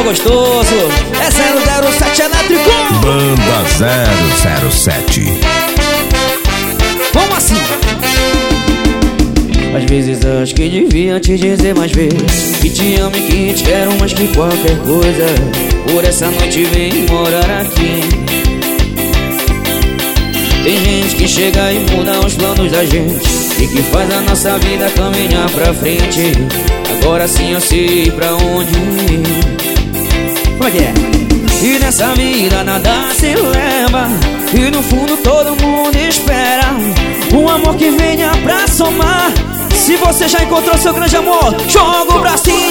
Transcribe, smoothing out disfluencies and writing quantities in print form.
gostoso. É 007 elétrico. Banda 007. Vamos assim. Às vezes acho que devia te dizer mais vezes que te amo e que te quero mais que qualquer coisa. Por essa noite vem morar aqui. Tem gente que chega e muda os planos da gente e que faz a nossa vida caminhar pra frente. Agora sim eu sei pra onde ir. Como é que é? E nessa vida nada se leva, e no fundo todo mundo espera um amor que venha pra somar. Se você já encontrou seu grande amor, joga o bracinho